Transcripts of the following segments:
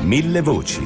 Mille voci.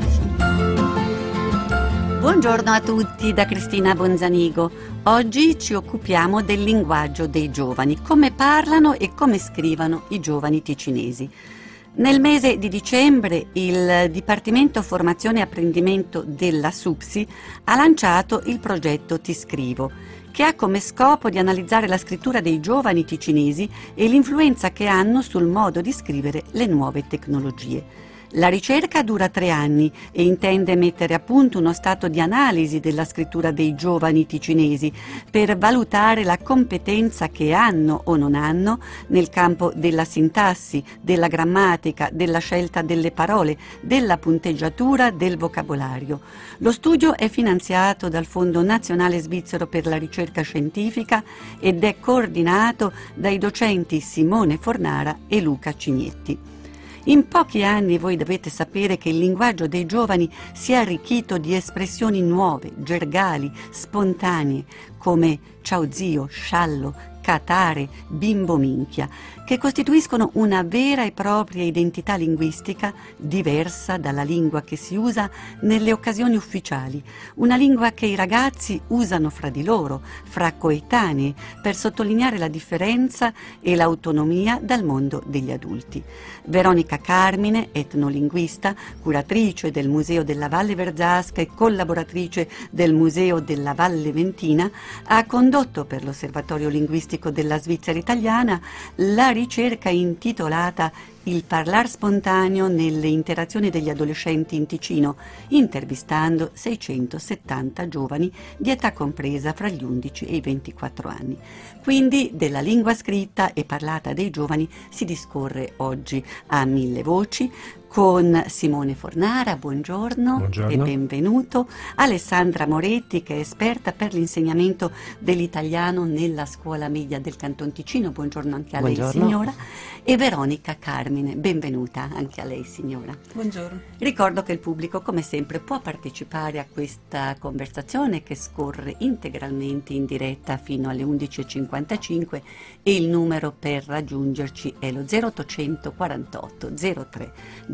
Buongiorno a tutti da Cristina Bonzanigo. Oggi ci occupiamo del linguaggio dei giovani, come parlano e come scrivono i giovani ticinesi. Nel mese di dicembre il Dipartimento Formazione e Apprendimento della SUPSI ha lanciato il progetto Ti Scrivo, che ha come scopo di analizzare la scrittura dei giovani ticinesi e l'influenza che hanno sul modo di scrivere le nuove tecnologie. La ricerca dura 3 anni e intende mettere a punto uno stato di analisi della scrittura dei giovani ticinesi per valutare la competenza che hanno o non hanno nel campo della sintassi, della grammatica, della scelta delle parole, della punteggiatura, del vocabolario. Lo studio è finanziato dal Fondo Nazionale Svizzero per la Ricerca Scientifica ed è coordinato dai docenti Simone Fornara e Luca Cignetti. In pochi anni voi dovete sapere che il linguaggio dei giovani si è arricchito di espressioni nuove, gergali, spontanee, come ciao zio, sciallo, catare, bimbo minchia, che costituiscono una vera e propria identità linguistica diversa dalla lingua che si usa nelle occasioni ufficiali, una lingua che i ragazzi usano fra di loro, fra coetanei, per sottolineare la differenza e l'autonomia dal mondo degli adulti. Veronica Carmine, etnolinguista, curatrice del Museo della Valle Verzasca e collaboratrice del Museo della Valle Ventina, ha condotto per l'Osservatorio Linguistico della Svizzera Italiana la ricerca intitolata Il parlar spontaneo nelle interazioni degli adolescenti in Ticino, intervistando 670 giovani di età compresa fra gli 11 e i 24 anni. Quindi della lingua scritta e parlata dei giovani si discorre oggi a Mille Voci con Simone Fornara, buongiorno. E benvenuto, Alessandra Moretti, che è esperta per l'insegnamento dell'italiano nella scuola media del Canton Ticino, buongiorno anche a lei signora, e Veronica Carmine, benvenuta anche a lei signora. Buongiorno. Ricordo che il pubblico come sempre può partecipare a questa conversazione che scorre integralmente in diretta fino alle 11.55 e il numero per raggiungerci è lo 0800 48 03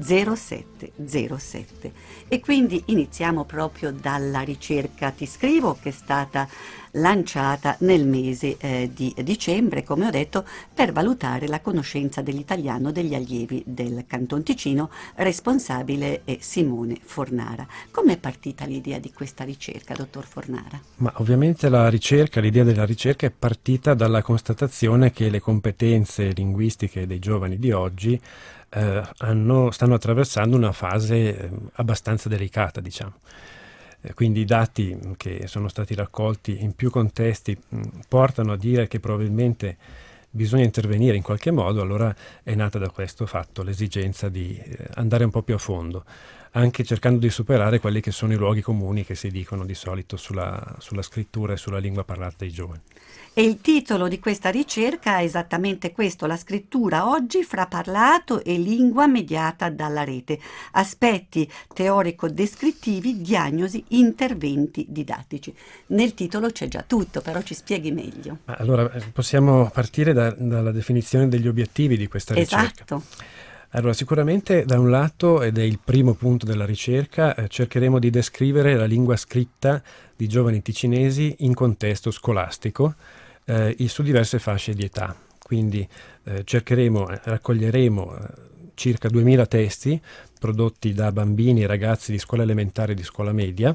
0707. E quindi iniziamo proprio dalla ricerca Ti Scrivo, che è stata lanciata nel mese di dicembre, come ho detto, per valutare la conoscenza dell'italiano degli allievi del Canton Ticino. Responsabile è Simone Fornara. Come è partita l'idea di questa ricerca, dottor Fornara? Ma ovviamente l'idea della ricerca è partita dalla constatazione che le competenze linguistiche dei giovani di oggi stanno attraversando una fase abbastanza delicata, diciamo. Quindi i dati che sono stati raccolti in più contesti portano a dire che probabilmente bisogna intervenire in qualche modo. Allora è nata da questo fatto l'esigenza di andare un po' più a fondo, anche cercando di superare quelli che sono i luoghi comuni che si dicono di solito sulla scrittura e sulla lingua parlata dai giovani. E il titolo di questa ricerca è esattamente questo: la scrittura oggi fra parlato e lingua mediata dalla rete, aspetti teorico-descrittivi, diagnosi, interventi didattici. Nel titolo c'è già tutto, però ci spieghi meglio. Allora possiamo partire dalla definizione degli obiettivi di questa ricerca. Esatto. Allora, sicuramente da un lato, ed è il primo punto della ricerca, cercheremo di descrivere la lingua scritta di giovani ticinesi in contesto scolastico su diverse fasce di età. Quindi raccoglieremo circa 2000 testi prodotti da bambini e ragazzi di scuola elementare e di scuola media,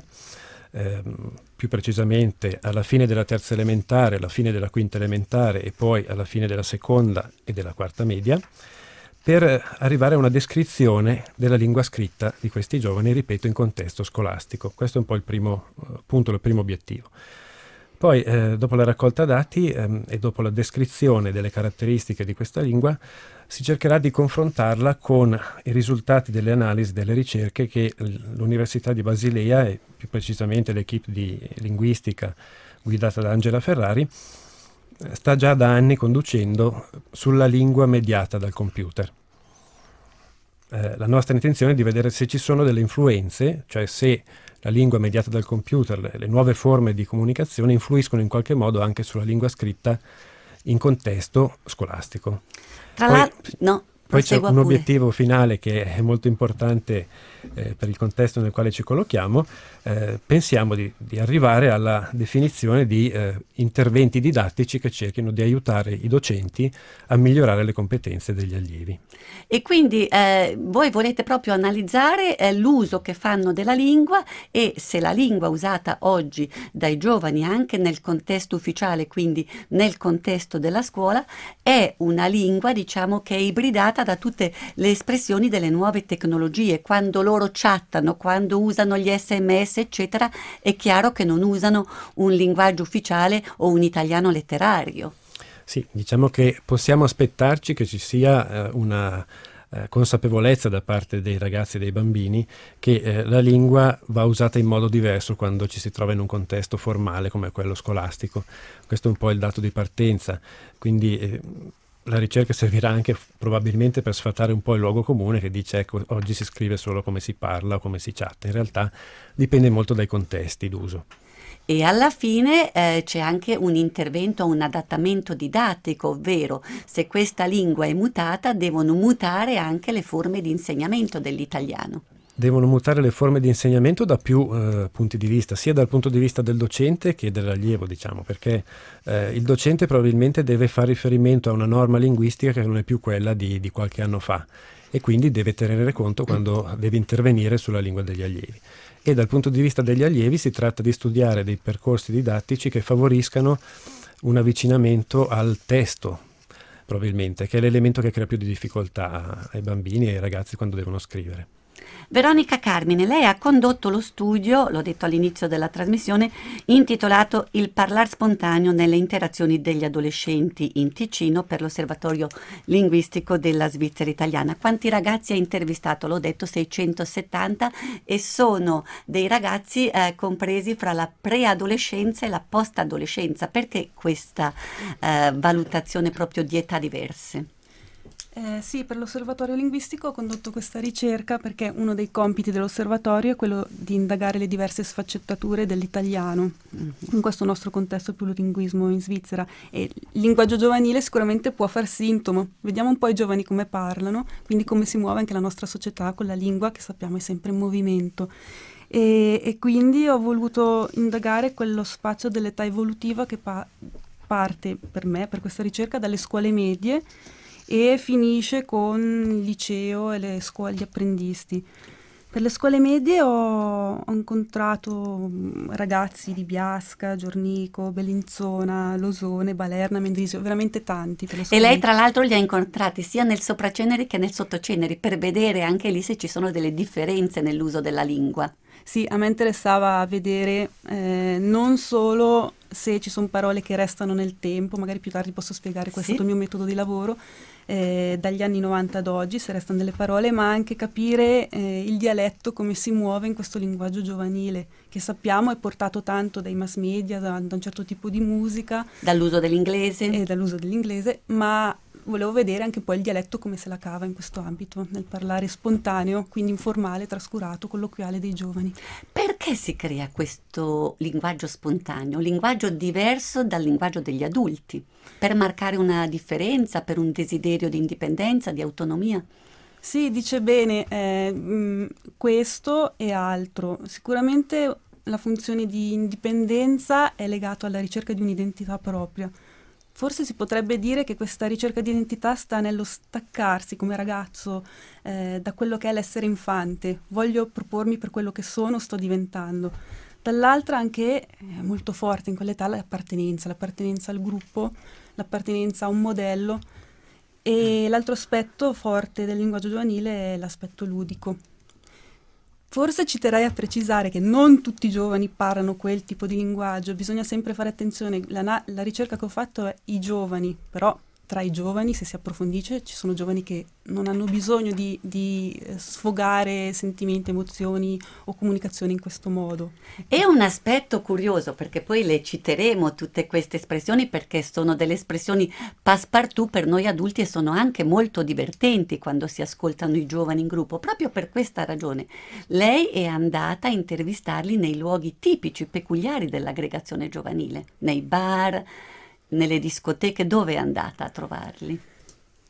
più precisamente alla fine della terza elementare, alla fine della quinta elementare e poi alla fine della seconda e della quarta media, per arrivare a una descrizione della lingua scritta di questi giovani, ripeto, in contesto scolastico. Questo è un po' il primo punto, il primo obiettivo. Poi, dopo la raccolta dati e dopo la descrizione delle caratteristiche di questa lingua, si cercherà di confrontarla con i risultati delle analisi delle ricerche che l'Università di Basilea e più precisamente l'equipe di linguistica guidata da Angela Ferrari sta già da anni conducendo sulla lingua mediata dal computer. La nostra intenzione è di vedere se ci sono delle influenze, cioè se la lingua mediata dal computer, le nuove forme di comunicazione influiscono in qualche modo anche sulla lingua scritta in contesto scolastico. Tra l'altro, no, poi c'è Prosegua un pure. obiettivo finale che è molto importante per il contesto nel quale ci collochiamo. Pensiamo di arrivare alla definizione di interventi didattici che cerchino di aiutare i docenti a migliorare le competenze degli allievi. E quindi voi volete proprio analizzare l'uso che fanno della lingua e se la lingua usata oggi dai giovani anche nel contesto ufficiale, quindi nel contesto della scuola, è una lingua, diciamo, che è ibridata da tutte le espressioni delle nuove tecnologie. Quando loro chattano, quando usano gli SMS, eccetera, è chiaro che non usano un linguaggio ufficiale o un italiano letterario. Sì, diciamo che possiamo aspettarci che ci sia una consapevolezza da parte dei ragazzi e dei bambini che la lingua va usata in modo diverso quando ci si trova in un contesto formale come quello scolastico. Questo è un po' il dato di partenza, quindi la ricerca servirà anche probabilmente per sfatare un po' il luogo comune che dice ecco oggi si scrive solo come si parla o come si chatta. In realtà dipende molto dai contesti d'uso. E alla fine c'è anche un intervento, un adattamento didattico, ovvero se questa lingua è mutata devono mutare anche le forme di insegnamento dell'italiano. Devono mutare le forme di insegnamento da più punti di vista, sia dal punto di vista del docente che dell'allievo, diciamo, perché il docente probabilmente deve fare riferimento a una norma linguistica che non è più quella di qualche anno fa e quindi deve tenere conto quando deve intervenire sulla lingua degli allievi. E dal punto di vista degli allievi si tratta di studiare dei percorsi didattici che favoriscano un avvicinamento al testo, probabilmente, che è l'elemento che crea più di difficoltà ai bambini e ai ragazzi quando devono scrivere. Veronica Carmine, lei ha condotto lo studio, l'ho detto all'inizio della trasmissione, intitolato Il parlar spontaneo nelle interazioni degli adolescenti in Ticino per l'Osservatorio Linguistico della Svizzera Italiana. Quanti ragazzi ha intervistato? L'ho detto 670 e sono dei ragazzi compresi fra la preadolescenza e la post-adolescenza. Perché questa valutazione proprio di età diverse? Sì, per l'osservatorio linguistico ho condotto questa ricerca perché uno dei compiti dell'osservatorio è quello di indagare le diverse sfaccettature dell'italiano in questo nostro contesto plurilinguismo in Svizzera, e il linguaggio giovanile sicuramente può far sintomo. Vediamo un po' i giovani come parlano, quindi come si muove anche la nostra società con la lingua che sappiamo è sempre in movimento. E quindi ho voluto indagare quello spazio dell'età evolutiva che parte per me, per questa ricerca, dalle scuole medie e finisce con il liceo e le scuole di apprendisti. Per le scuole medie ho incontrato ragazzi di Biasca, Giornico, Bellinzona, Losone, Balerna, Mendrisio, veramente tanti. Per le E scuole lei medie. tra l'altro li ha incontrati sia nel sopraceneri che nel sottoceneri per vedere anche lì se ci sono delle differenze nell'uso della lingua. Sì, a me interessava vedere non solo se ci sono parole che restano nel tempo, magari più tardi posso spiegare, questo è stato il mio metodo di lavoro, dagli anni 90 ad oggi, se restano delle parole, ma anche capire il dialetto, come si muove in questo linguaggio giovanile, che sappiamo è portato tanto dai mass media, da un certo tipo di musica. Dall'uso dell'inglese? E dall'uso dell'inglese, ma volevo vedere anche poi il dialetto come se la cava in questo ambito, nel parlare spontaneo, quindi informale, trascurato, colloquiale dei giovani. Perché si crea questo linguaggio spontaneo, un linguaggio diverso dal linguaggio degli adulti? Per marcare una differenza, per un desiderio di indipendenza, di autonomia? Sì, dice bene, questo e altro. Sicuramente la funzione di indipendenza è legata alla ricerca di un'identità propria. Forse si potrebbe dire che questa ricerca di identità sta nello staccarsi come ragazzo da quello che è l'essere infante. Voglio propormi per quello che sono, sto diventando. Dall'altra anche molto forte in quell'età l'appartenenza al gruppo, l'appartenenza a un modello. E l'altro aspetto forte del linguaggio giovanile è l'aspetto ludico. Forse ci terrei a precisare che non tutti i giovani parlano quel tipo di linguaggio, bisogna sempre fare attenzione, la ricerca che ho fatto è i giovani, però tra i giovani, se si approfondisce, ci sono giovani che non hanno bisogno di sfogare sentimenti, emozioni o comunicazioni in questo modo. È un aspetto curioso, perché poi le citeremo tutte queste espressioni, perché sono delle espressioni passepartout per noi adulti e sono anche molto divertenti quando si ascoltano i giovani in gruppo. Proprio per questa ragione lei è andata a intervistarli nei luoghi tipici, peculiari dell'aggregazione giovanile, nei bar, nelle discoteche. Dove è andata a trovarli?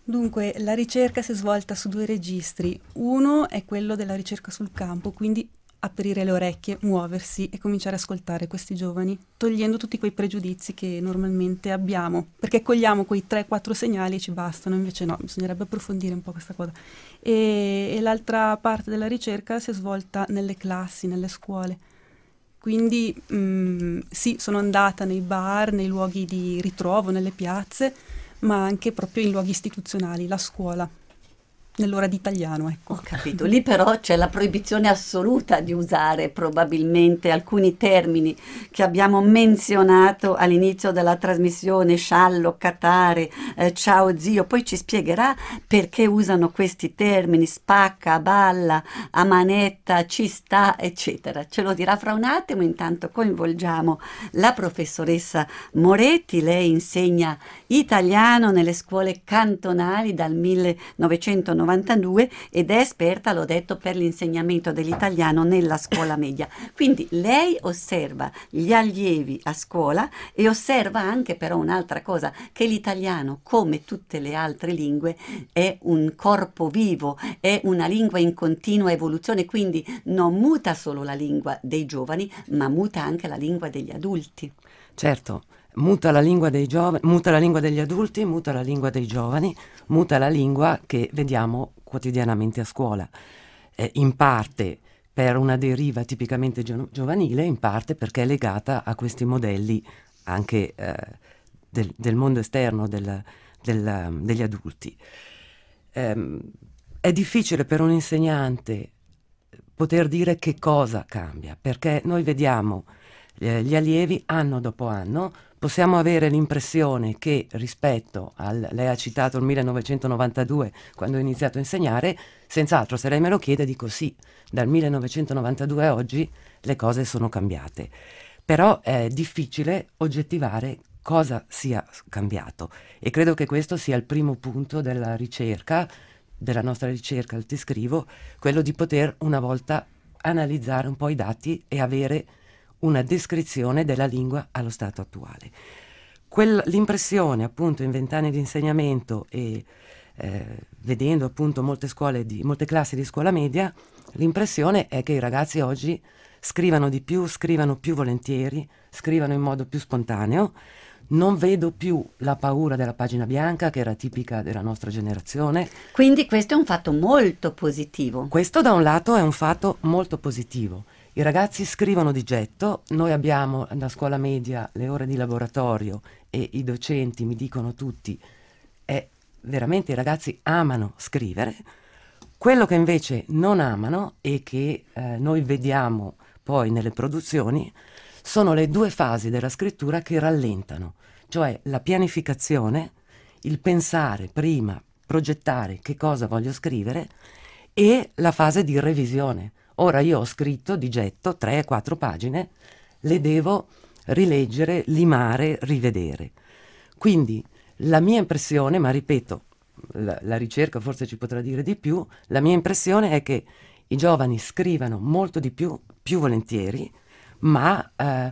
Dunque, la ricerca si è svolta su 2 registri. Uno è quello della ricerca sul campo, quindi aprire le orecchie, muoversi e cominciare ad ascoltare questi giovani, togliendo tutti quei pregiudizi che normalmente abbiamo, perché cogliamo quei 3-4 segnali e ci bastano, invece no, bisognerebbe approfondire un po' questa cosa. E l'altra parte della ricerca si è svolta nelle classi, nelle scuole. Quindi sì, sono andata nei bar, nei luoghi di ritrovo, nelle piazze, ma anche proprio in luoghi istituzionali, la scuola, nell'ora di italiano, ecco. Ho capito, lì però c'è la proibizione assoluta di usare probabilmente alcuni termini che abbiamo menzionato all'inizio della trasmissione, sciallo, catare, ciao zio, poi ci spiegherà perché usano questi termini, spacca, balla, a manetta, ci sta, eccetera. Ce lo dirà fra un attimo, intanto coinvolgiamo la professoressa Moretti, lei insegna italiano nelle scuole cantonali dal 1992 ed è esperta, l'ho detto, per l'insegnamento dell'italiano nella scuola media. Quindi lei osserva gli allievi a scuola e osserva anche però un'altra cosa, che l'italiano, come tutte le altre lingue, è un corpo vivo, è una lingua in continua evoluzione, quindi non muta solo la lingua dei giovani, ma muta anche la lingua degli adulti. Certo. Muta la lingua dei giovani, muta la lingua degli adulti, muta la lingua dei giovani, muta la lingua che vediamo quotidianamente a scuola, in parte per una deriva tipicamente giovanile, in parte perché è legata a questi modelli anche del mondo esterno degli adulti. È difficile per un insegnante poter dire che cosa cambia, perché noi vediamo gli allievi anno dopo anno. Possiamo avere l'impressione che rispetto lei ha citato il 1992 quando ho iniziato a insegnare, senz'altro se lei me lo chiede dico sì, dal 1992 a oggi le cose sono cambiate, però è difficile oggettivare cosa sia cambiato e credo che questo sia il primo punto della ricerca, della nostra ricerca al Ti Scrivo, quello di poter una volta analizzare un po' i dati e avere una descrizione della lingua allo stato attuale. L'impressione appunto in 20 anni di insegnamento e vedendo appunto molte classi di scuola media, l'impressione è che i ragazzi oggi scrivano di più, scrivano più volentieri, scrivano in modo più spontaneo. Non vedo più la paura della pagina bianca che era tipica della nostra generazione. Quindi questo è un fatto molto positivo. Questo da un lato è un fatto molto positivo. I ragazzi scrivono di getto, noi abbiamo da scuola media le ore di laboratorio e i docenti mi dicono tutti, veramente i ragazzi amano scrivere. Quello che invece non amano e che noi vediamo poi nelle produzioni sono le 2 fasi della scrittura che rallentano, cioè la pianificazione, il pensare prima, progettare che cosa voglio scrivere e la fase di revisione. Ora io ho scritto di getto 3-4 pagine, le devo rileggere, limare, rivedere. Quindi la mia impressione, ma ripeto, la ricerca forse ci potrà dire di più, la mia impressione è che i giovani scrivano molto di più volentieri, ma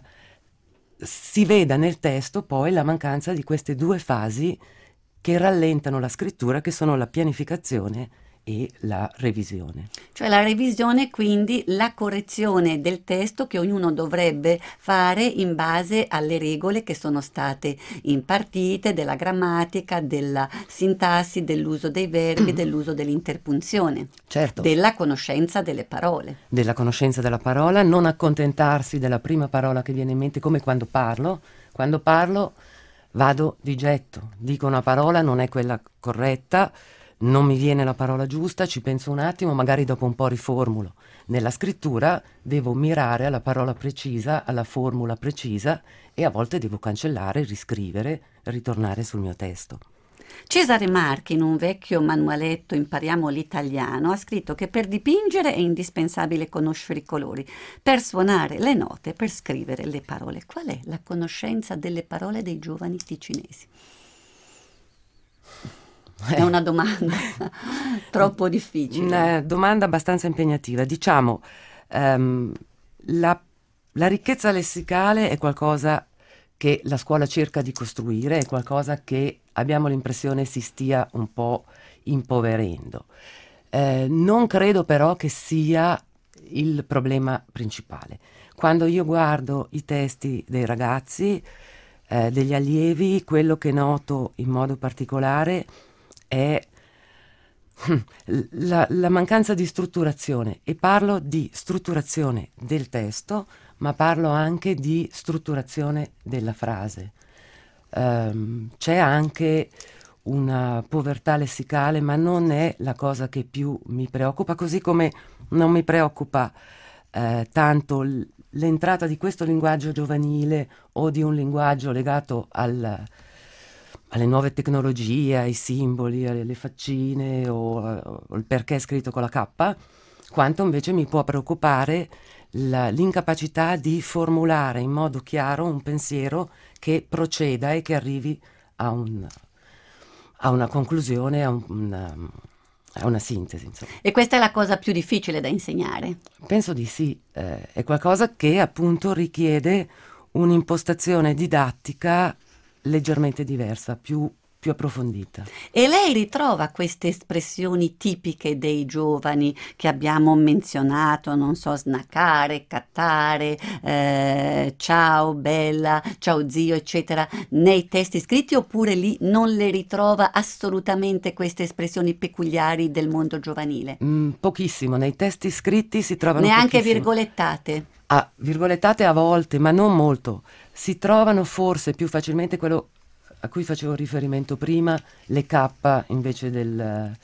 si veda nel testo poi la mancanza di queste 2 fasi che rallentano la scrittura, che sono la pianificazione e la revisione. Cioè la revisione, quindi la correzione del testo che ognuno dovrebbe fare in base alle regole che sono state impartite, della grammatica, della sintassi, dell'uso dei verbi, dell'uso dell'interpunzione, certo, della conoscenza delle parole. Della conoscenza della parola, non accontentarsi della prima parola che viene in mente, come quando parlo. Quando parlo vado di getto, dico una parola, non è quella corretta, non mi viene la parola giusta, ci penso un attimo, magari dopo un po' riformulo. Nella scrittura devo mirare alla parola precisa, alla formula precisa e a volte devo cancellare, riscrivere, ritornare sul mio testo. Cesare Marchi, in un vecchio manualetto Impariamo l'italiano, ha scritto che per dipingere è indispensabile conoscere i colori, per suonare le note, per scrivere le parole. Qual è la conoscenza delle parole dei giovani ticinesi? È una domanda troppo difficile. Una domanda abbastanza impegnativa. Diciamo, la ricchezza lessicale è qualcosa che la scuola cerca di costruire, è qualcosa che abbiamo l'impressione si stia un po' impoverendo. Non credo però che sia il problema principale. Quando io guardo i testi dei ragazzi, degli allievi, quello che noto in modo particolare è la mancanza di strutturazione, e parlo di strutturazione del testo, ma parlo anche di strutturazione della frase. C'è anche una povertà lessicale, ma non è la cosa che più mi preoccupa, così come non mi preoccupa tanto l'entrata di questo linguaggio giovanile o di un linguaggio legato alle nuove tecnologie, ai simboli, alle faccine o il perché è scritto con la K, quanto invece mi può preoccupare l'incapacità di formulare in modo chiaro un pensiero che proceda e che arrivi a una conclusione, a una sintesi, insomma. E questa è la cosa più difficile da insegnare? Penso di sì, è qualcosa che appunto richiede un'impostazione didattica leggermente diversa, più approfondita. E lei ritrova queste espressioni tipiche dei giovani che abbiamo menzionato, non so, snaccare, cattare, ciao bella, ciao zio, eccetera, nei testi scritti, oppure lì non le ritrova assolutamente queste espressioni peculiari del mondo giovanile? Pochissimo, nei testi scritti si trovano neanche pochissimo. Virgolettate? Virgolettate a volte, ma non molto. Si trovano forse più facilmente quello a cui facevo riferimento prima, le K invece del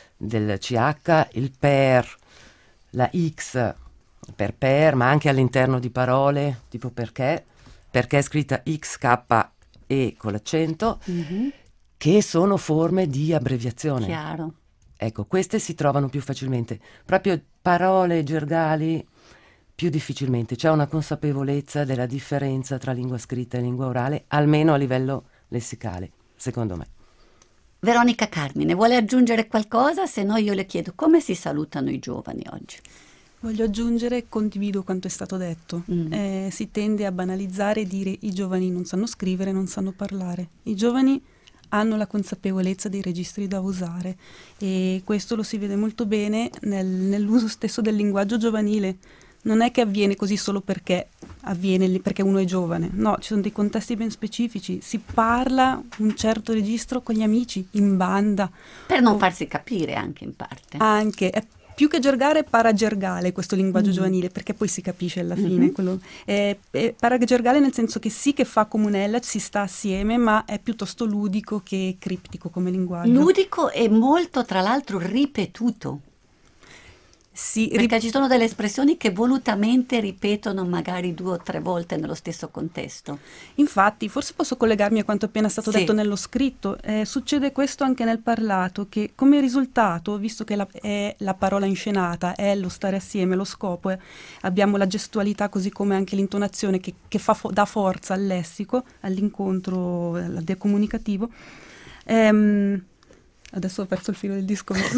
CH, il per, la X per, ma anche all'interno di parole, tipo perché è scritta X, K, E con l'accento, che sono forme di abbreviazione. Chiaro. Ecco, queste si trovano più facilmente. Proprio parole gergali più difficilmente. C'è una consapevolezza della differenza tra lingua scritta e lingua orale, almeno a livello lessicale, secondo me. Veronica Carmine, vuole aggiungere qualcosa? Se no io le chiedo come si salutano i giovani oggi. Voglio aggiungere e condivido quanto è stato detto. Si tende a banalizzare e dire i giovani non sanno scrivere, non sanno parlare. I giovani hanno la consapevolezza dei registri da usare, e questo lo si vede molto bene nell'uso stesso del linguaggio giovanile. Non è che avviene così solo perché avviene perché uno è giovane, no, ci sono dei contesti ben specifici, si parla un certo registro con gli amici, in banda. Per non farsi capire anche in parte. Anche, è più che gergale, è paragergale questo linguaggio giovanile, perché poi si capisce alla fine. È paragergale nel senso che sì che fa comunella, si sta assieme, ma è piuttosto ludico che criptico come linguaggio. Ludico e molto, tra l'altro, ripetuto. Sì, perché ci sono delle espressioni che volutamente ripetono magari 2 o 3 volte nello stesso contesto. Infatti, forse posso collegarmi a quanto appena stato detto nello scritto. Succede questo anche nel parlato, che come risultato, visto che è la parola inscenata, è lo stare assieme, lo scopo, abbiamo la gestualità così come anche l'intonazione che dà forza al lessico, all'incontro, al decomunicativo. Adesso ho perso il filo del discorso.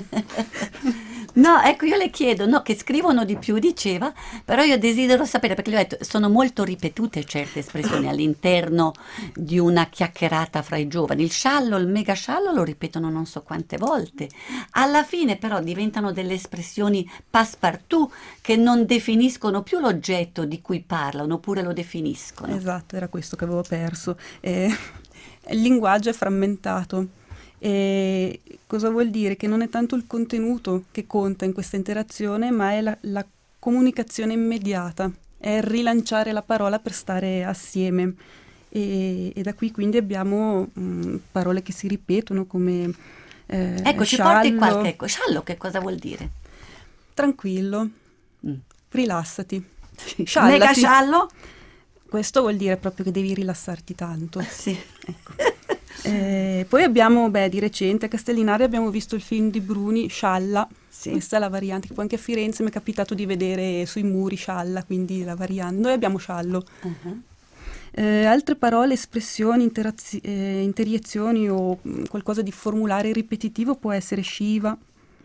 No, ecco, io le chiedo, no, che scrivono di più, diceva, però io desidero sapere, perché le ho detto, sono molto ripetute certe espressioni all'interno di una chiacchierata fra i giovani. Il sciallo, il mega sciallo lo ripetono non so quante volte. Alla fine però diventano delle espressioni passepartout che non definiscono più l'oggetto di cui parlano, oppure lo definiscono. Esatto, era questo che avevo perso. Il linguaggio è frammentato. E cosa vuol dire? Che non è tanto il contenuto che conta in questa interazione, ma è la comunicazione immediata, è il rilanciare la parola per stare assieme, e da qui quindi abbiamo parole che si ripetono come ecco, ci sciallo. porti qualche, sciallo che cosa vuol dire? Tranquillo, rilassati. Sciallati. Mega sciallo? Questo vuol dire proprio che devi rilassarti tanto. Sì. Ecco. Poi abbiamo, di recente a Castellinari abbiamo visto il film di Bruni, Scialla. Sì. Questa è la variante, che poi anche a Firenze mi è capitato di vedere sui muri Scialla, quindi la variante. Noi abbiamo Sciallo. Altre parole, espressioni, interiezioni o qualcosa di formulare ripetitivo può essere sciva,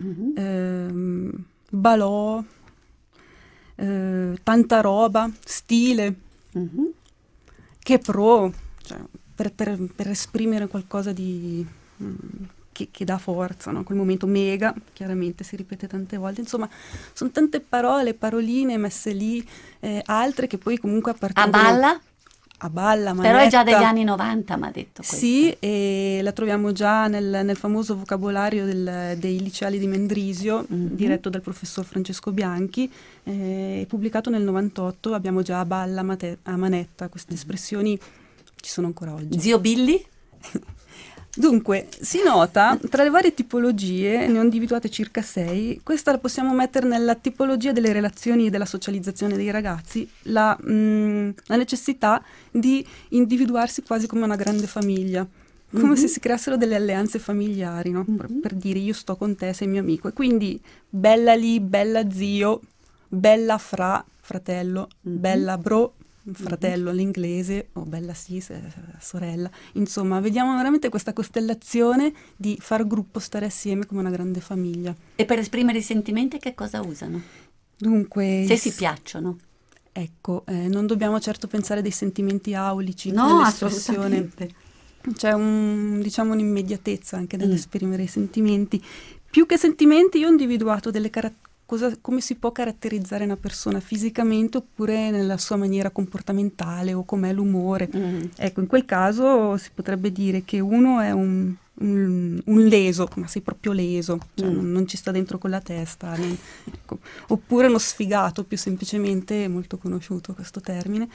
balò, tanta roba, stile. che pro, cioè, per esprimere qualcosa di che dà forza, no? Quel momento mega, chiaramente si ripete tante volte, insomma sono tante parole, paroline messe lì, altre che poi comunque appartengono a balla, però è già degli anni 90, mi ha detto questo. Sì, e la troviamo già nel famoso vocabolario dei liceali di Mendrisio, diretto dal professor Francesco Bianchi, pubblicato nel 98. Abbiamo già a balla, a manetta, queste espressioni ci sono ancora oggi. Zio Billy? Dunque, si nota, tra le varie tipologie, ne ho individuate circa 6, questa la possiamo mettere nella tipologia delle relazioni e della socializzazione dei ragazzi, la necessità di individuarsi quasi come una grande famiglia, come se si creassero delle alleanze familiari, no? Per dire io sto con te, sei mio amico, e quindi bella lì, bella zio, bella fratello, bella bro, fratello all'inglese, o bella sorella, insomma vediamo veramente questa costellazione di far gruppo, stare assieme come una grande famiglia. E per esprimere i sentimenti che cosa usano? Dunque, se si piacciono, ecco, non dobbiamo certo pensare dei sentimenti aulici, no, nell'espressione. Assolutamente. C'è un'immediatezza anche nell'esprimere i sentimenti. Più che sentimenti io ho individuato delle come si può caratterizzare una persona fisicamente oppure nella sua maniera comportamentale o com'è l'umore. Ecco, in quel caso si potrebbe dire che uno è un leso, ma sei proprio leso, cioè non ci sta dentro con la testa, ecco. Oppure uno sfigato, più semplicemente, è molto conosciuto questo termine.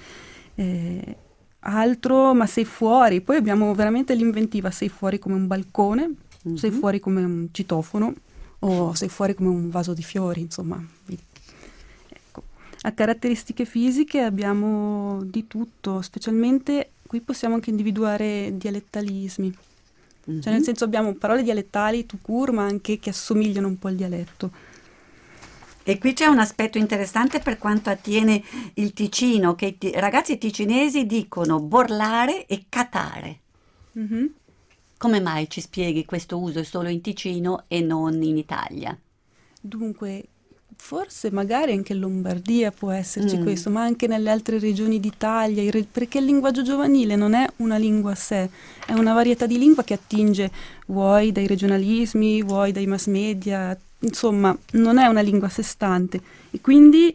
Altro, ma sei fuori. Poi abbiamo veramente l'inventiva, sei fuori come un balcone, sei fuori come un citofono, o sei fuori come un vaso di fiori, insomma. Ecco. A caratteristiche fisiche abbiamo di tutto, specialmente qui possiamo anche individuare dialettalismi, cioè nel senso abbiamo parole dialettali tout court, ma anche che assomigliano un po' al dialetto. E qui c'è un aspetto interessante per quanto attiene il Ticino, che i ragazzi ticinesi dicono borlare e catare. Come mai ci spieghi questo uso è solo in Ticino e non in Italia? Dunque, forse magari anche in Lombardia può esserci questo, ma anche nelle altre regioni d'Italia, perché il linguaggio giovanile non è una lingua a sé, è una varietà di lingua che attinge vuoi dai regionalismi, vuoi dai mass media, insomma non è una lingua a sé stante. E quindi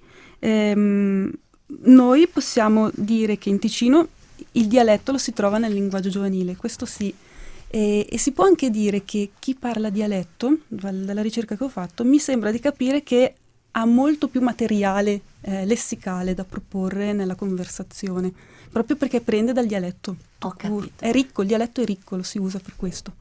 noi possiamo dire che in Ticino il dialetto lo si trova nel linguaggio giovanile, questo sì. E si può anche dire che chi parla dialetto, dalla ricerca che ho fatto, mi sembra di capire che ha molto più materiale lessicale da proporre nella conversazione, proprio perché prende dal dialetto. Ho capito. È ricco, il dialetto è ricco, lo si usa per questo.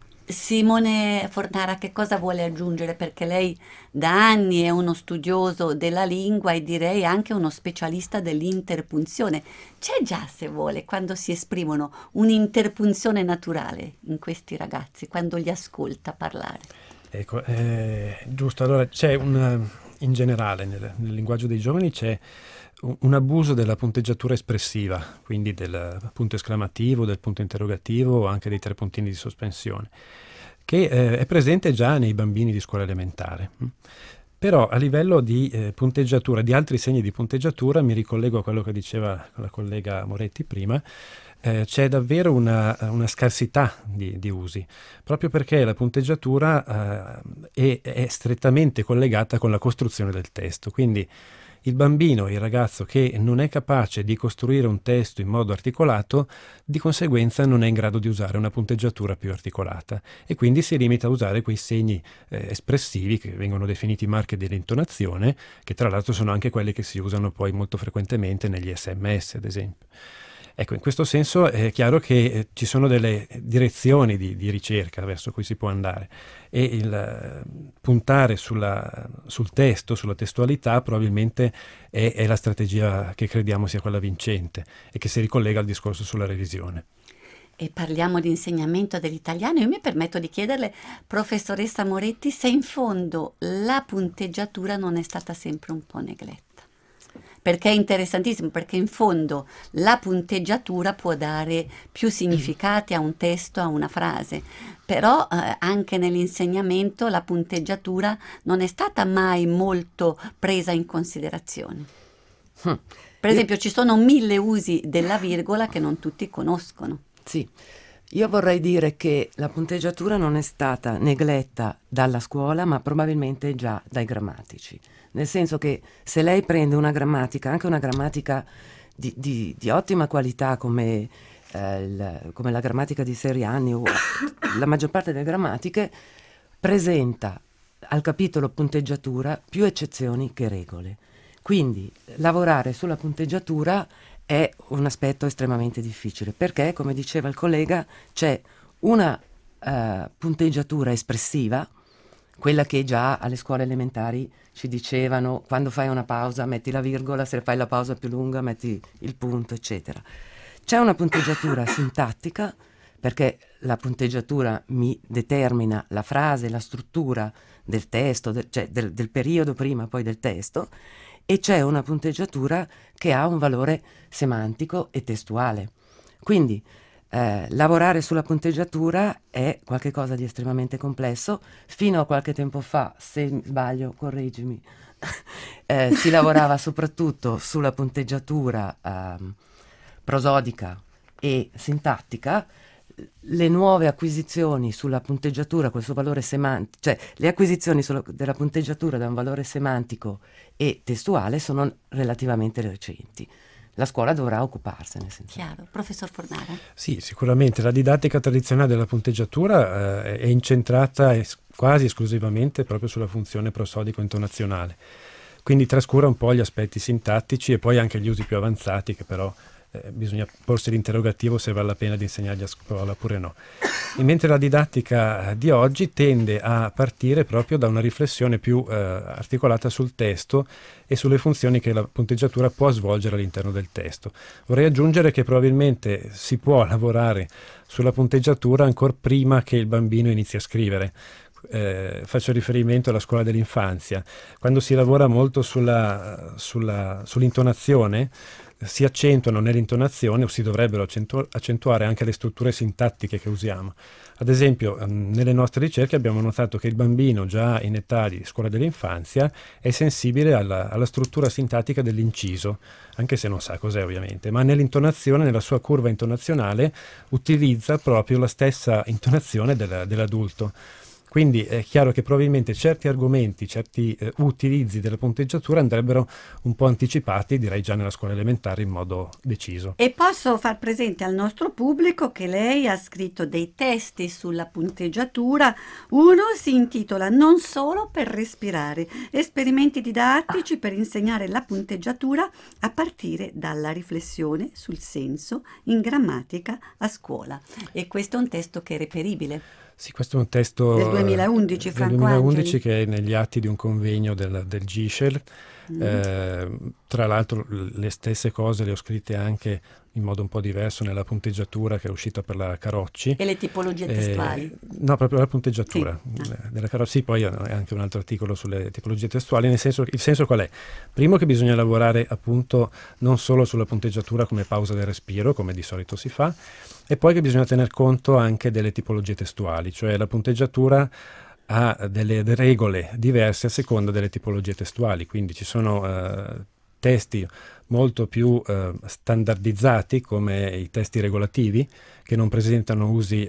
Simone Fornara, che cosa vuole aggiungere? Perché lei da anni è uno studioso della lingua e direi anche uno specialista dell'interpunzione. C'è già, se vuole, quando si esprimono un'interpunzione naturale in questi ragazzi, quando li ascolta parlare? Ecco, giusto, allora c'è in generale nel linguaggio dei giovani c'è un abuso della punteggiatura espressiva, quindi del punto esclamativo, del punto interrogativo o anche dei tre puntini di sospensione, che è presente già nei bambini di scuola elementare. Però a livello di punteggiatura, di altri segni di punteggiatura, mi ricollego a quello che diceva la collega Moretti prima, c'è davvero una scarsità di usi, proprio perché la punteggiatura è strettamente collegata con la costruzione del testo. Quindi il bambino, il ragazzo che non è capace di costruire un testo in modo articolato, di conseguenza non è in grado di usare una punteggiatura più articolata e quindi si limita a usare quei segni espressivi che vengono definiti marche dell'intonazione, che tra l'altro sono anche quelli che si usano poi molto frequentemente negli SMS, ad esempio. Ecco, in questo senso è chiaro che ci sono delle direzioni di ricerca verso cui si può andare e il puntare sul testo, sulla testualità probabilmente è la strategia che crediamo sia quella vincente e che si ricollega al discorso sulla revisione. E parliamo di insegnamento dell'italiano. Io mi permetto di chiederle, professoressa Moretti, se in fondo la punteggiatura non è stata sempre un po' negletta. Perché è interessantissimo, perché in fondo la punteggiatura può dare più significati a un testo, a una frase, però anche nell'insegnamento la punteggiatura non è stata mai molto presa in considerazione. Per esempio ci sono 1000 usi della virgola che non tutti conoscono. Sì, io vorrei dire che la punteggiatura non è stata negletta dalla scuola, ma probabilmente già dai grammatici. Nel senso che se lei prende una grammatica, anche una grammatica di ottima qualità come la grammatica di Seriani o la maggior parte delle grammatiche, presenta al capitolo punteggiatura più eccezioni che regole. Quindi lavorare sulla punteggiatura è un aspetto estremamente difficile, perché, come diceva il collega, c'è una punteggiatura espressiva, quella che già alle scuole elementari ci dicevano: quando fai una pausa metti la virgola, se fai la pausa più lunga metti il punto, eccetera. C'è una punteggiatura sintattica, perché la punteggiatura mi determina la frase, la struttura del testo, cioè del periodo prima poi del testo, e c'è una punteggiatura che ha un valore semantico e testuale. Quindi lavorare sulla punteggiatura è qualcosa di estremamente complesso. Fino a qualche tempo fa, se sbaglio correggimi, si lavorava soprattutto sulla punteggiatura prosodica e sintattica. Le nuove acquisizioni sulla punteggiatura, quel suo valore semantico, cioè le acquisizioni della punteggiatura da un valore semantico e testuale sono relativamente recenti. La scuola dovrà occuparsene. Chiaro. Professor Fornara? Sì, sicuramente la didattica tradizionale della punteggiatura è incentrata quasi esclusivamente proprio sulla funzione prosodico-intonazionale, quindi trascura un po' gli aspetti sintattici e poi anche gli usi più avanzati, che però bisogna porsi l'interrogativo se vale la pena di insegnarli a scuola oppure no. E mentre la didattica di oggi tende a partire proprio da una riflessione più articolata sul testo e sulle funzioni che la punteggiatura può svolgere all'interno del testo. Vorrei aggiungere che probabilmente si può lavorare sulla punteggiatura ancora prima che il bambino inizi a scrivere. Faccio riferimento alla scuola dell'infanzia. Quando si lavora molto sull'intonazione, si accentuano nell'intonazione, o si dovrebbero accentuare anche le strutture sintattiche che usiamo. Ad esempio, nelle nostre ricerche abbiamo notato che il bambino già in età di scuola dell'infanzia è sensibile alla struttura sintattica dell'inciso, anche se non sa cos'è ovviamente, ma nell'intonazione, nella sua curva intonazionale, utilizza proprio la stessa intonazione dell'adulto. Quindi è chiaro che probabilmente certi argomenti, certi utilizzi della punteggiatura andrebbero un po' anticipati, direi già nella scuola elementare, in modo deciso. E posso far presente al nostro pubblico che lei ha scritto dei testi sulla punteggiatura. Uno si intitola "Non solo per respirare, esperimenti didattici per insegnare la punteggiatura a partire dalla riflessione sul senso in grammatica a scuola". E questo è un testo che è reperibile. Sì, questo è un testo del 2011, Franco del 2011 Angeli, che è negli atti di un convegno del GISCEL. Tra l'altro le stesse cose le ho scritte anche in modo un po' diverso nella punteggiatura che è uscita per la Carocci. E le tipologie testuali? No, proprio la punteggiatura della Carocci. Sì, poi è anche un altro articolo sulle tipologie testuali. Il senso qual è? Primo, che bisogna lavorare appunto non solo sulla punteggiatura come pausa del respiro, come di solito si fa, e poi che bisogna tener conto anche delle tipologie testuali, cioè la punteggiatura ha delle regole diverse a seconda delle tipologie testuali, quindi ci sono testi molto più standardizzati come i testi regolativi, che non presentano usi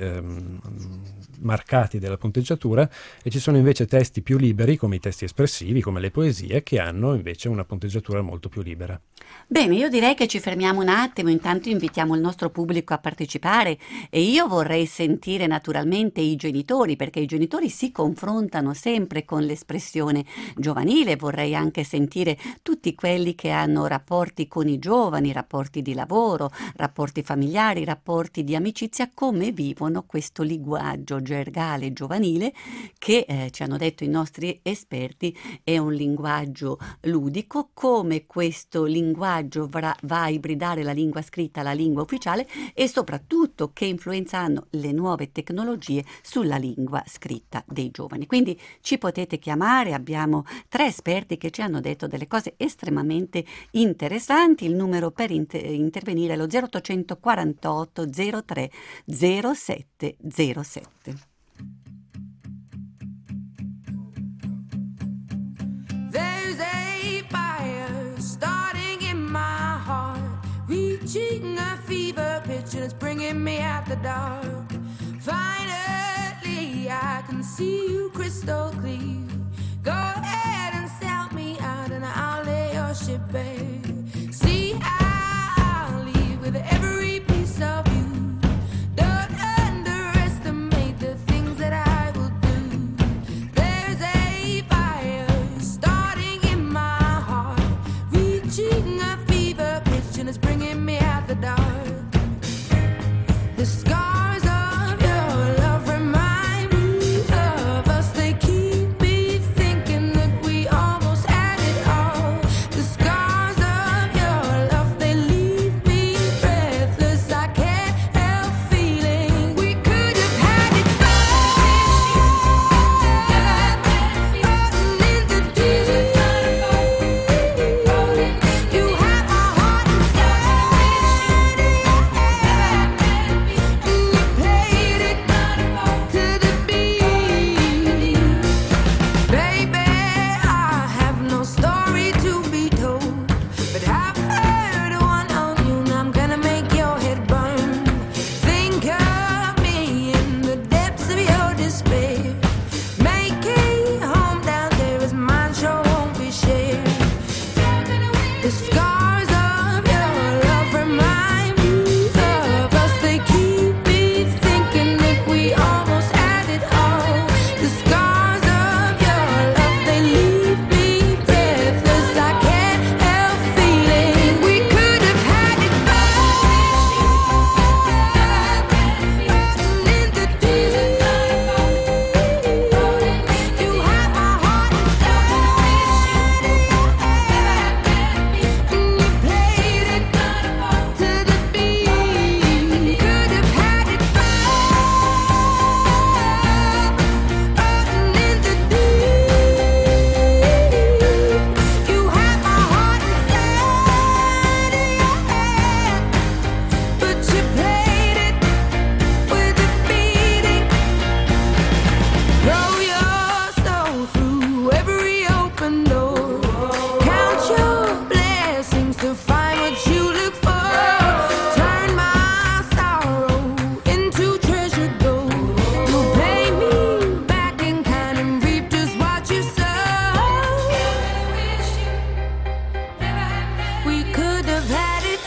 marcati della punteggiatura, e ci sono invece testi più liberi come i testi espressivi, come le poesie, che hanno invece una punteggiatura molto più libera. Bene, io direi che ci fermiamo un attimo, intanto invitiamo il nostro pubblico a partecipare, e io vorrei sentire naturalmente i genitori, perché i genitori si confrontano sempre con l'espressione giovanile. Vorrei anche sentire tutti quelli che hanno rapporti con i giovani, rapporti di lavoro, rapporti familiari, rapporti di amicizia, come vivono questo linguaggio gergale giovanile che ci hanno detto i nostri esperti è un linguaggio ludico, come questo linguaggio va a ibridare la lingua scritta alla lingua ufficiale, e soprattutto che influenza hanno le nuove tecnologie sulla lingua scritta dei giovani. Quindi ci potete chiamare, abbiamo 3 esperti che ci hanno detto delle cose estremamente interessanti. Il numero per intervenire è lo 0848 03 07 07. There's a fire starting in question is bringing me out the dark. Finally, I can see you crystal clear. Go ahead and sell me out and I'll lay your ship bare. See, I'll leave with every piece of you. Don't underestimate the things that I will do. There's a fire starting in my heart, reaching a fever pitch and it's bringing me out the dark. The scars of your love remind me of us. They keep me thinking that we almost had it all. The scars of your love, they leave me breathless. I can't help feeling we could have had it all. In the desert, you have my heart inside, and you played it to the beat. Baby, I have no story to be told, but I've heard one on you and I'm gonna make your head burn. Think of me in the depths of your despair. Make a home down there as mine sure won't be shared. The scars of your love remind me of us. They keep me thinking that we almost had it all. The scars of your love, they leave me breathless. I can't help feeling we could have had it all. In the desert, you have my heart inside, and you played it to the beat. Could have had it all. In the deep, you have my heart inside, but you played it with a beating. Roll your soul through every open door. Count your blessings to find what you look for. Turn my sorrow into treasure gold. You'll pay me back in kind and reap just what you sow. We could have had it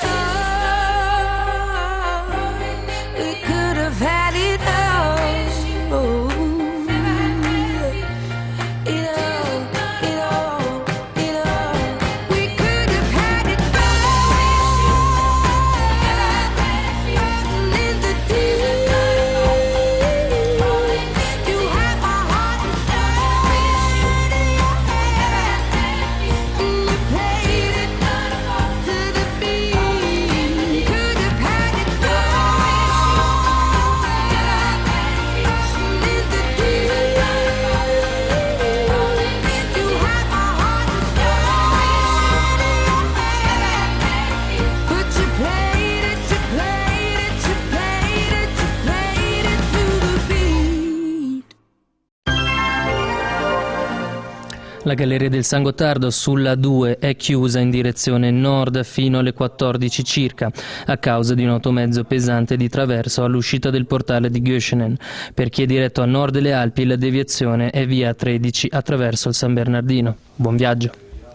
all. We could have had it all. Oh. It all. We could have had it all. In the desert, you have my heart inside, and you played it to the beat. Could have had it all. In the desert, you have my heart inside, but you played it to the beat. La galleria del San Gottardo sulla 2 è chiusa in direzione nord fino alle 14 circa a causa di un automezzo pesante di traverso all'uscita del portale di Göschenen. Per chi è diretto a nord delle Alpi la deviazione è via 13 attraverso il San Bernardino. Buon viaggio.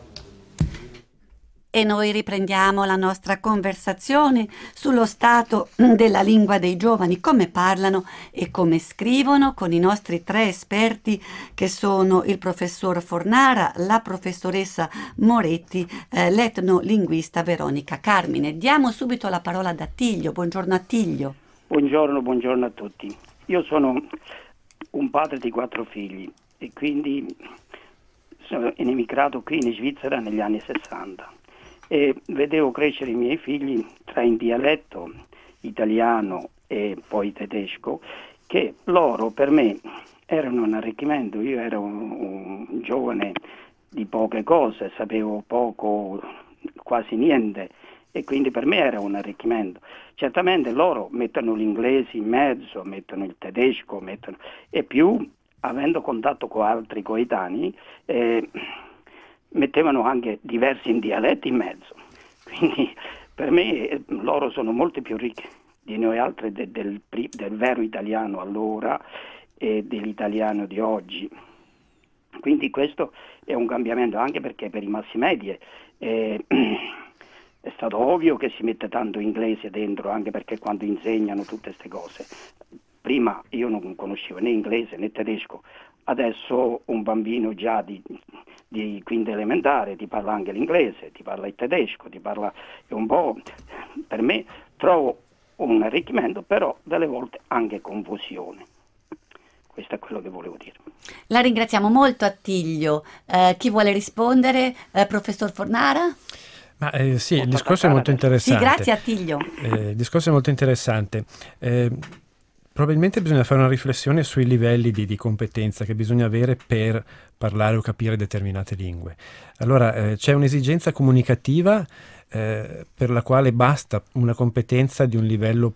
E noi riprendiamo la nostra conversazione sullo stato della lingua dei giovani, come parlano e come scrivono, con i nostri 3 esperti che sono il professor Fornara, la professoressa Moretti, l'etnolinguista Veronica Carmine. Diamo subito la parola ad Attilio. Buongiorno Attilio. Buongiorno a tutti. Io sono un padre di 4 figli e quindi sono emigrato qui in Svizzera negli anni 60. E vedevo crescere i miei figli tra in dialetto italiano e poi tedesco, che loro per me erano un arricchimento. Io ero un giovane di poche cose, sapevo poco, quasi niente, e quindi per me era un arricchimento. Certamente loro mettono l'inglese in mezzo, mettono il tedesco, e più avendo contatto con altri coetanei mettevano anche diversi dialetti in mezzo, quindi per me loro sono molto più ricchi di noi altri del vero italiano allora e dell'italiano di oggi. Quindi questo è un cambiamento anche perché per i mass media è stato ovvio che si mette tanto inglese dentro, anche perché quando insegnano tutte queste cose. Prima io non conoscevo né inglese né tedesco, adesso un bambino già di quinta elementare ti parla anche l'inglese, ti parla il tedesco, ti parla è un po', per me trovo un arricchimento, però delle volte anche confusione. Questo è quello che volevo dire. La ringraziamo molto, Attilio. Chi vuole rispondere? Professor Fornara? Ma sì, il discorso è molto Sì, interessante. grazie Attilio. Il discorso è molto interessante. Probabilmente bisogna fare una riflessione sui livelli di competenza che bisogna avere per parlare o capire determinate lingue. Allora, c'è un'esigenza comunicativa per la quale basta una competenza di un livello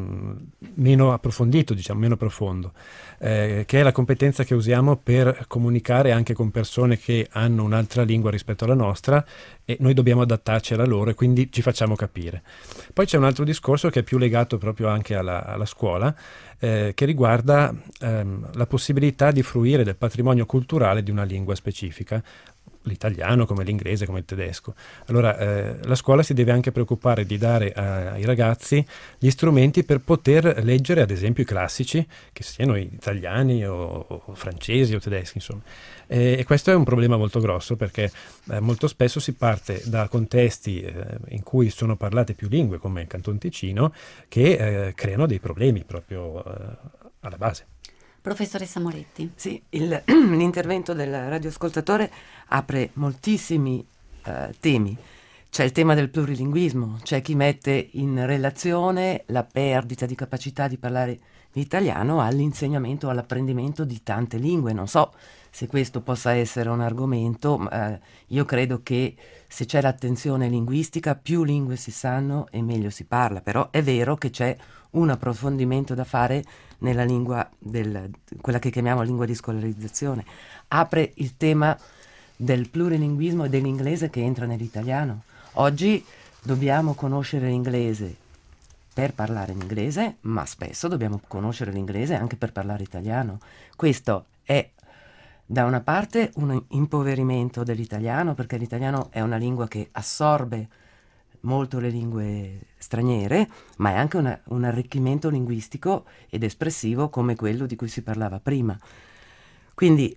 meno approfondito, diciamo, meno profondo, che è la competenza che usiamo per comunicare anche con persone che hanno un'altra lingua rispetto alla nostra e noi dobbiamo adattarci alla loro e quindi ci facciamo capire. Poi c'è un altro discorso che è più legato proprio anche alla scuola, che riguarda la possibilità di fruire del patrimonio culturale di una lingua specifica, l'italiano come l'inglese come il tedesco. Allora la scuola si deve anche preoccupare di dare ai ragazzi gli strumenti per poter leggere ad esempio i classici, che siano italiani o francesi o tedeschi, insomma. E questo è un problema molto grosso perché molto spesso si parte da contesti in cui sono parlate più lingue come il Canton Ticino che creano dei problemi proprio alla base. Professoressa Moretti. Sì, l'intervento del radioascoltatore apre moltissimi temi. C'è il tema del plurilinguismo, c'è chi mette in relazione la perdita di capacità di parlare l'italiano all'insegnamento, all'apprendimento di tante lingue. Non so se questo possa essere un argomento, ma io credo che se c'è l'attenzione linguistica, più lingue si sanno e meglio si parla. Però è vero che c'è un approfondimento da fare nella lingua, quella che chiamiamo lingua di scolarizzazione. Apre il tema del plurilinguismo e dell'inglese che entra nell'italiano. Oggi dobbiamo conoscere l'inglese per parlare in inglese, ma spesso dobbiamo conoscere l'inglese anche per parlare italiano. Questo è da una parte un impoverimento dell'italiano, perché l'italiano è una lingua che assorbe molto le lingue straniere, ma è anche un arricchimento linguistico ed espressivo come quello di cui si parlava prima. Quindi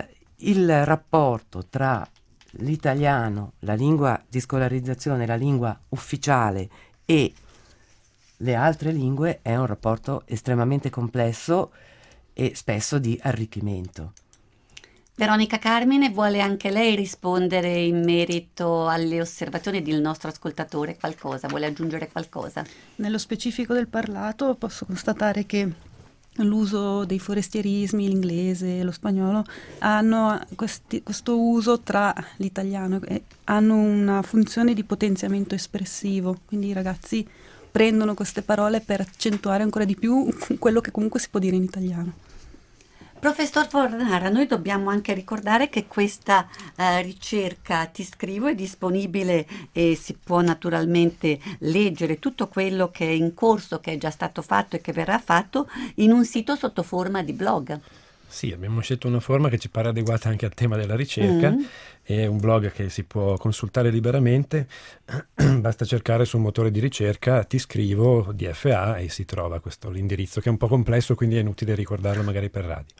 il rapporto tra l'italiano, la lingua di scolarizzazione, la lingua ufficiale e le altre lingue è un rapporto estremamente complesso e spesso di arricchimento. Veronica Carmine, vuole anche lei rispondere in merito alle osservazioni del nostro ascoltatore? Qualcosa? Vuole aggiungere qualcosa? Nello specifico del parlato posso constatare che l'uso dei forestierismi, l'inglese e lo spagnolo hanno questo uso tra l'italiano e hanno una funzione di potenziamento espressivo, quindi i ragazzi prendono queste parole per accentuare ancora di più quello che comunque si può dire in italiano. Professor Fornara, noi dobbiamo anche ricordare che questa ricerca Ti scrivo è disponibile e si può naturalmente leggere tutto quello che è in corso, che è già stato fatto e che verrà fatto in un sito sotto forma di blog. Sì, abbiamo scelto una forma che ci pare adeguata anche al tema della ricerca. È un blog che si può consultare liberamente, basta cercare sul motore di ricerca Ti scrivo DFA e si trova l'indirizzo che è un po' complesso, quindi è inutile ricordarlo magari per radio.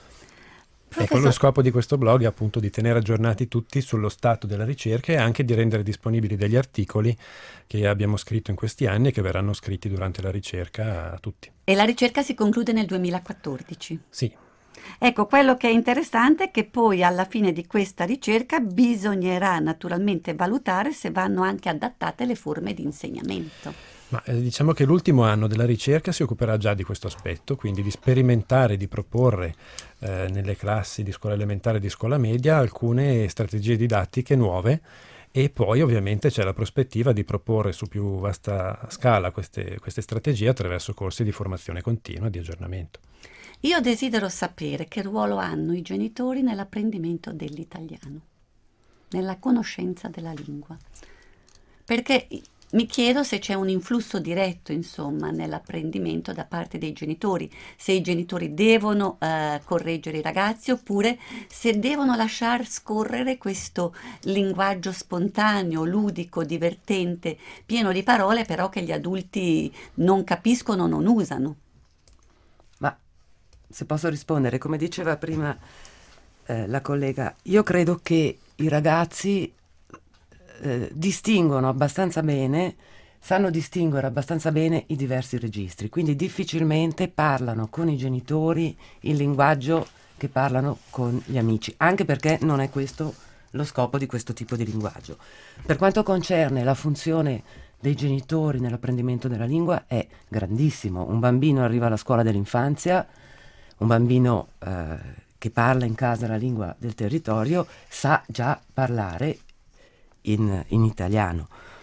Ecco, lo scopo di questo blog è appunto di tenere aggiornati tutti sullo stato della ricerca e anche di rendere disponibili degli articoli che abbiamo scritto in questi anni e che verranno scritti durante la ricerca a tutti. E la ricerca si conclude nel 2014? Sì. Ecco, quello che è interessante è che poi alla fine di questa ricerca bisognerà naturalmente valutare se vanno anche adattate le forme di insegnamento. Ma diciamo che l'ultimo anno della ricerca si occuperà già di questo aspetto, quindi di sperimentare, di proporre nelle classi di scuola elementare e di scuola media alcune strategie didattiche nuove e poi ovviamente c'è la prospettiva di proporre su più vasta scala queste strategie attraverso corsi di formazione continua, di aggiornamento. Io desidero sapere che ruolo hanno i genitori nell'apprendimento dell'italiano, nella conoscenza della lingua. Perché Mi chiedo se c'è un influsso diretto, insomma, nell'apprendimento da parte dei genitori, se i genitori devono correggere i ragazzi oppure se devono lasciar scorrere questo linguaggio spontaneo, ludico, divertente, pieno di parole, però che gli adulti non capiscono, non usano. Ma se posso rispondere, come diceva prima la collega, io credo che i ragazzi distinguono abbastanza bene, sanno distinguere abbastanza bene i diversi registri, quindi difficilmente parlano con i genitori il linguaggio che parlano con gli amici, anche perché non è questo lo scopo di questo tipo di linguaggio. Per quanto concerne la funzione dei genitori nell'apprendimento della lingua è grandissimo. Un bambino arriva alla scuola dell'infanzia, un bambino che parla in casa la lingua del territorio sa già parlare in italiano.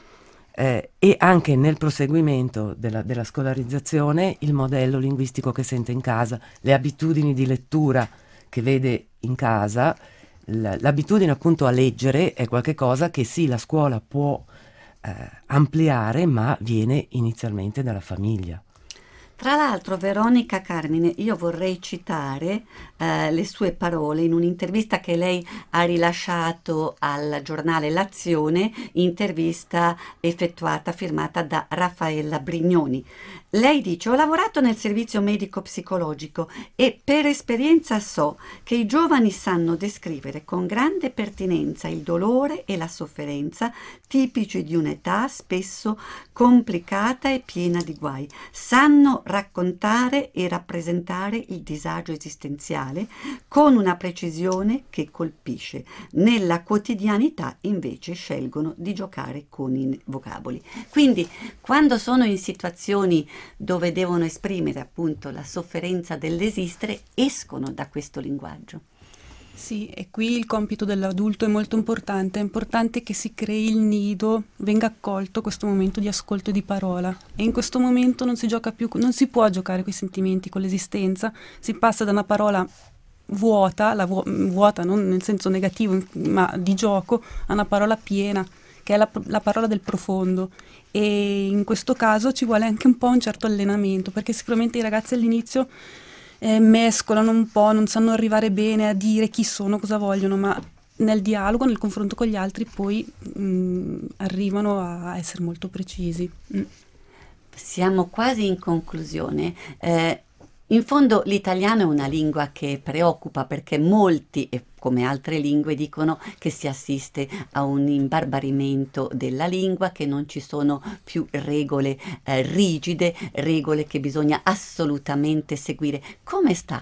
E anche nel proseguimento della scolarizzazione il modello linguistico che sente in casa, le abitudini di lettura che vede in casa, l'abitudine appunto a leggere è qualcosa che sì, la scuola può ampliare, ma viene inizialmente dalla famiglia. Tra l'altro, Veronica Carmine, io vorrei citare le sue parole in un'intervista che lei ha rilasciato al giornale L'Azione, intervista effettuata, firmata da Raffaella Brignoni. Lei dice: ho lavorato nel servizio medico-psicologico e per esperienza so che i giovani sanno descrivere con grande pertinenza il dolore e la sofferenza tipici di un'età spesso complicata e piena di guai. Sanno raccontare e rappresentare il disagio esistenziale con una precisione che colpisce. Nella quotidianità invece scelgono di giocare con i vocaboli. Quindi quando sono in situazioni dove devono esprimere appunto la sofferenza dell'esistere, escono da questo linguaggio. Sì, e qui il compito dell'adulto è molto importante. È importante che si crei il nido, venga accolto questo momento di ascolto e di parola. E in questo momento non si gioca più, non si può giocare con i sentimenti, con l'esistenza. Si passa da una parola vuota, vuota non nel senso negativo, ma di gioco, a una parola piena, che è la parola del profondo. E in questo caso ci vuole anche un po' un certo allenamento, perché sicuramente i ragazzi all'inizio mescolano un po', non sanno arrivare bene a dire chi sono, cosa vogliono, ma nel dialogo, nel confronto con gli altri poi arrivano a essere molto precisi. Siamo quasi in conclusione. In fondo l'italiano è una lingua che preoccupa perché molti, e come altre lingue, dicono che si assiste a un imbarbarimento della lingua, che non ci sono più regole rigide, regole che bisogna assolutamente seguire. Come sta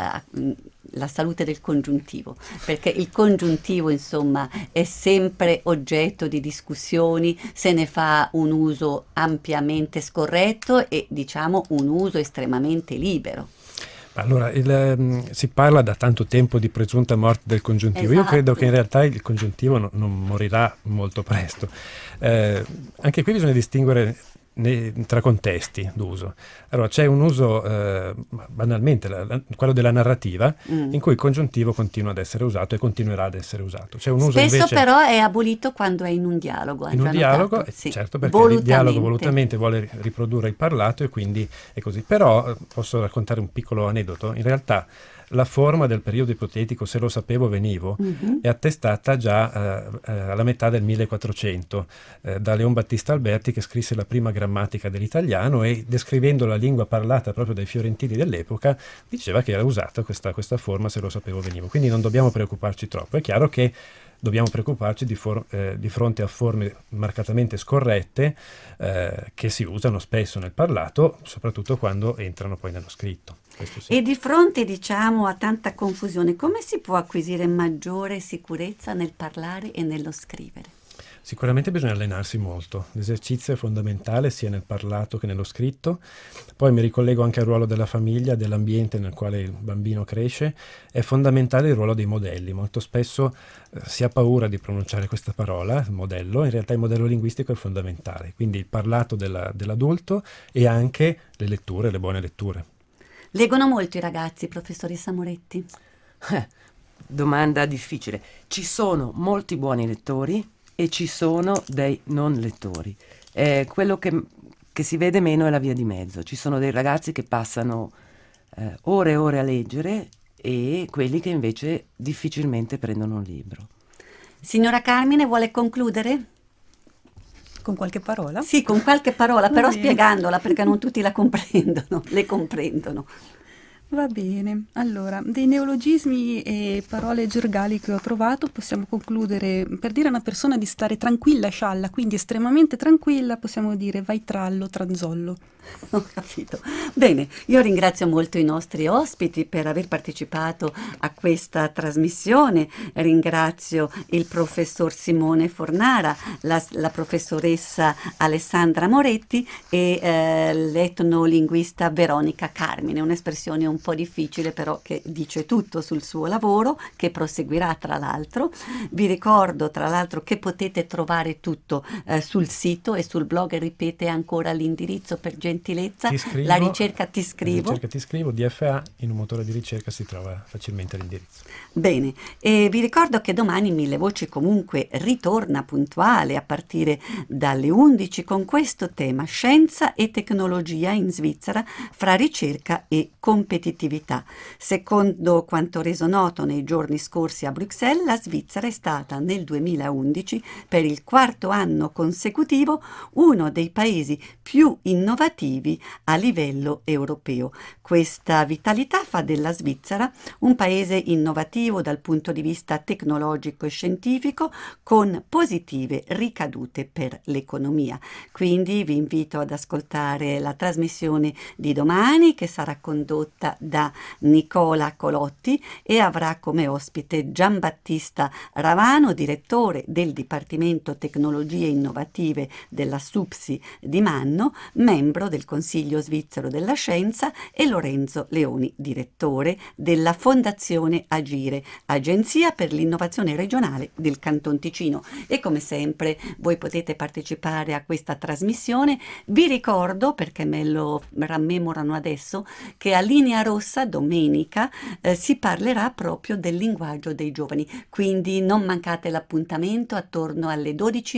la salute del congiuntivo? Perché il congiuntivo, insomma, è sempre oggetto di discussioni, se ne fa un uso ampiamente scorretto e diciamo un uso estremamente libero. Allora, si parla da tanto tempo di presunta morte del congiuntivo. Esatto. Io credo che in realtà il congiuntivo non morirà molto presto. Anche qui bisogna distinguere tra contesti d'uso. Allora, c'è un uso banalmente quello della narrativa, in cui il congiuntivo continua ad essere usato e continuerà ad essere usato. C'è un uso Spesso invece, però è abolito quando è in un dialogo. in un dialogo, sì, certo, perché il dialogo volutamente vuole riprodurre il parlato e quindi è così. Però posso raccontare un piccolo aneddoto. In realtà la forma del periodo ipotetico, se lo sapevo venivo, è attestata già alla metà del 1400 da Leon Battista Alberti, che scrisse la prima grammatica dell'italiano e descrivendo la lingua parlata proprio dai fiorentini dell'epoca diceva che era usata questa forma, se lo sapevo venivo. Quindi non dobbiamo preoccuparci troppo. È chiaro che dobbiamo preoccuparci di fronte a forme marcatamente scorrette che si usano spesso nel parlato, soprattutto quando entrano poi nello scritto. Questo sì. E di fronte, diciamo, a tanta confusione, come si può acquisire maggiore sicurezza nel parlare e nello scrivere? Sicuramente bisogna allenarsi molto, l'esercizio è fondamentale sia nel parlato che nello scritto. Poi mi ricollego anche al ruolo della famiglia, dell'ambiente nel quale il bambino cresce. È fondamentale il ruolo dei modelli, molto spesso si ha paura di pronunciare questa parola, modello, in realtà il modello linguistico è fondamentale, quindi il parlato dell'adulto e anche le letture, le buone letture. Leggono molto i ragazzi, professoressa Moretti? Domanda difficile. Ci sono molti buoni lettori e ci sono dei non lettori. Quello che si vede meno è la via di mezzo. Ci sono dei ragazzi che passano ore e ore a leggere e quelli che invece difficilmente prendono un libro. Signora Carmine, vuole concludere? Con qualche parola? Sì, con qualche parola, Va però bene. spiegandola perché non tutti la comprendono, le comprendono. Va bene, allora, dei neologismi e parole gergali che ho trovato, possiamo concludere, per dire a una persona di stare tranquilla, scialla, quindi estremamente tranquilla, possiamo dire vai trallo, tranzollo. Ho capito. Bene, io ringrazio molto i nostri ospiti per aver partecipato a questa trasmissione. Ringrazio il professor Simone Fornara, la professoressa Alessandra Moretti e l'etnolinguista Veronica Carmine, un'espressione un po' difficile però che dice tutto sul suo lavoro, che proseguirà tra l'altro. Vi ricordo tra l'altro che potete trovare tutto sul sito e sul blog, e ripete ancora l'indirizzo per gentilezza. Ti scrivo, La ricerca Ti scrivo. La ricerca Ti scrivo, DFA, in un motore di ricerca si trova facilmente l'indirizzo. Bene, e vi ricordo che domani Mille Voci comunque ritorna puntuale a partire dalle 11 con questo tema: scienza e tecnologia in Svizzera fra ricerca e competitività. Secondo quanto reso noto nei giorni scorsi a Bruxelles, la Svizzera è stata nel 2011 per il quarto anno consecutivo uno dei paesi più innovativi a livello europeo. Questa vitalità fa della Svizzera un paese innovativo dal punto di vista tecnologico e scientifico, con positive ricadute per l'economia. Quindi vi invito ad ascoltare la trasmissione di domani, che sarà condotta da Nicola Colotti e avrà come ospite Giambattista Ravano, direttore del Dipartimento Tecnologie Innovative della SUPSI di Manno, membro del Consiglio Svizzero della Scienza, e Lorenzo Leoni, direttore della Fondazione Agire, agenzia per l'innovazione regionale del Canton Ticino. E come sempre voi potete partecipare a questa trasmissione. Vi ricordo, perché me lo rammemorano adesso, che a Linea Rossa domenica si parlerà proprio del linguaggio dei giovani, quindi non mancate l'appuntamento attorno alle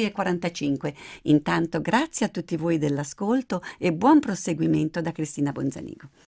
12:45. Intanto grazie a tutti voi dell'ascolto e buon proseguimento da Cristina Bonzanigo.